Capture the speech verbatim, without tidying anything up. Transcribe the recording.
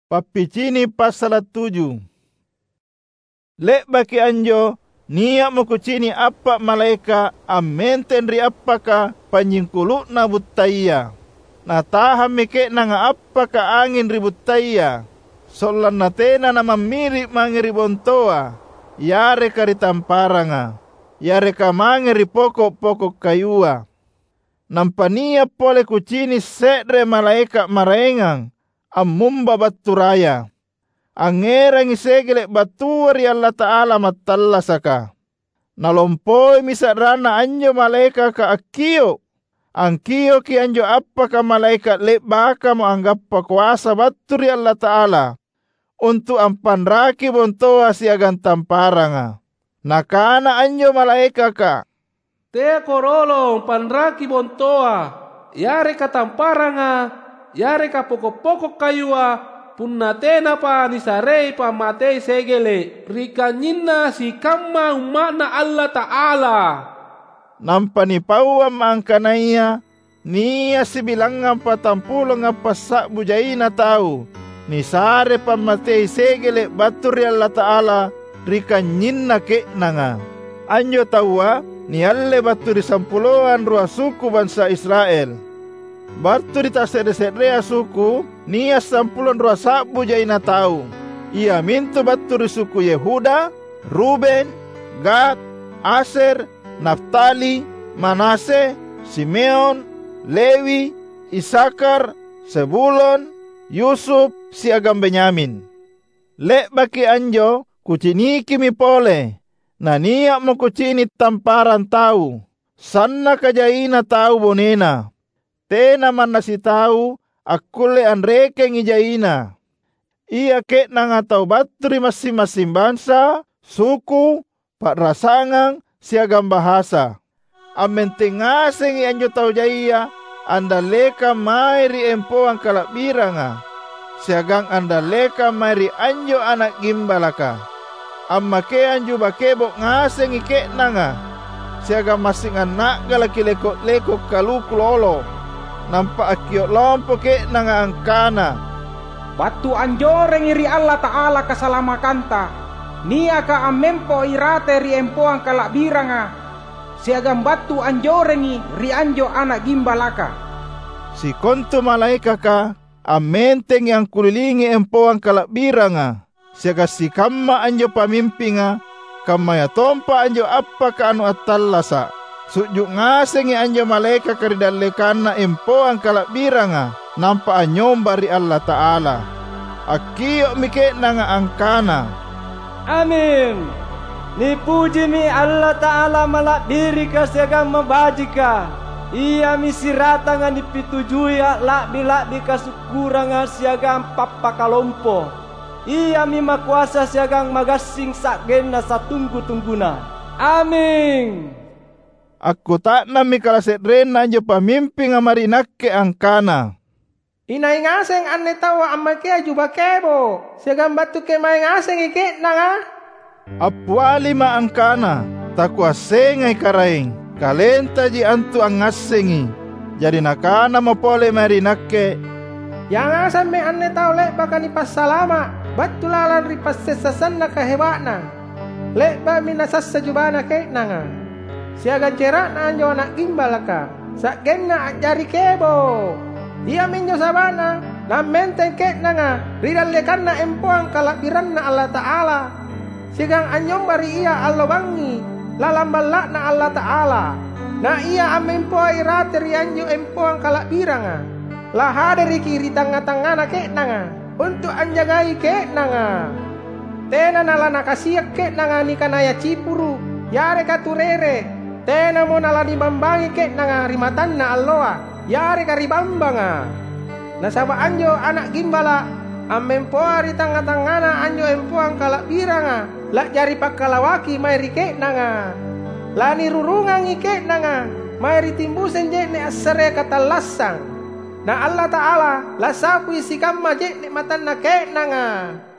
Papicini pasal tujuh. Lek baki anjo, niak mo kucini apa malaika amenten ri apaka panyingkulukna buttaya. Na taham mike nanga apaka angin ri buttaya. Solan natena na mamiri mangiri bontoa. Yare kari tamparanga. Yare ka mangiri pokok-pokok kayua. Nampania pole kucini sedre malaika maraengang. Ammumba batturaya. Angerangi segele batuari Allah Ta'ala matallasaka. Nalompoi misadrana anjo malaika ka akio. Angkio ki anjo apa ka malaikat lek baka mo anggappa kuasa baturi Allah Ta'ala. Untuk ampanraki bontoa siagan tamparanga. Nakana anjo malaika ka. Te korolo panraki bontoa. Yare ka tamparanga. Yare ka pokok-pokok kayua, punna tena pa nisarei pa matei segele, rika nyinna si kamma umakna Allah Ta'ala. Nampani pawam angkanaya, niya sibilangan patampulong apasak bujaina tau, nisare pa matei segele baturi Allah Ta'ala, rika nyinna keknanga. Anjo tawa, nialle baturi sampuloan rua suku bangsa Israel. Batu di tak sede-sedea suku, niya sampulon rua sabu jaina tau. Ia mintu batu di suku Yehuda, Ruben, Gad, Aser, Naftali, Manase, Simeon, Lewi, Isakar, Sebulon, Yusuf, siagam Benyamin. Lek baki anjo, kuciniki mi pole. Na niya mo kucini tamparan tau. Sanna kajaina tau bonena. Tena man nasi tahu, akule anreke ngijaina. Ia ke nangatau baturi masing-masing bangsa, suku, pak rasangang, siagam bahasa. Amen tengaseng anjo tau jaya, anda leka mairi empoang kalak biranga. Siagang anda leka mairi anjo anak gimbalaka. Amma ke anjo bakebok ngaseng ike nanga. Siagam masing anak galaki lekok-lekok kalukulolo. Nampak akio lompo ke nanga angkana. Batu anjoreng iri Allah Ta'ala kasalamakanta. Nia ka amempo irate ri empoang kalak biranga. Siagam batu anjorengi ri anjo anak gimbalaka. Si konto malaika ka amenteng yang kulilingi empoang kalak biranga. Siaga si kamma anjo pamimpinga. Kamaya tompa anjo apa ka anu atallasa. Sujuk ngasengi anjo malaika karidalekana empoang kalak biranga. Nampa anyomba ri Allah Ta'ala. Akio mike nanga angkana. Amin. Nipuji mi Allah Ta'ala malak diri kasiagang mabajika. Ia misirata nga nipitujui lak bilak di kasukuranga siagang papakalompo. Ia mi makuasa siagang magasing sakgena satunggu-tungguna. Amin. Aku tak nami kalasedren anjo pamimpin amarinakke angkana. Inai ngaseng ane tawa amake ajuba kebo. Siagam batu ke mai ngaseng ike nanga. Apuali ma angkana. Takwa sengai karaing. Kalenta ji antu ang ngasengi. Jadi nakana mapole marinakke. Yang ngasang me ane tawa lek baka ni pasalama. Batu lalan ripas sesasan na kahebakna. Lek ba minasasa jubana ke nanga. Siaga cerak na anjo anak gimbalaka. Sak genna jari kebo. Ia minjo sabana. Na menteng kek nanga. Ridal lekanna empoang kalak biranna Allah Ta'ala. Siagang anjong bari ia Allah bangi. Lalambalak na Allah Ta'ala. Na ia amempoa irate rianjo empoang kalak biranga. Laha dari kiri tangga-tangga na kek nanga. Untuk anjagai kek nanga. Tena nalana kasiak kek nanga ni kanaya cipuru. Yare katurere. Tena mo nalani bambangi kek nanga rimatan na alloa. Yare karibambanga. Nasaba anjo anak gimbala. Amempoa ri tangga-tanggana anjo empoang kalak biranga. Lak jari pakalawaki mairi kek nanga. Lani rurungang ikek nanga. Mairi timbusen jek ne asare katalasang. Na Allah Ta'ala la sapu isi kamma jek ne matan na kek nanga.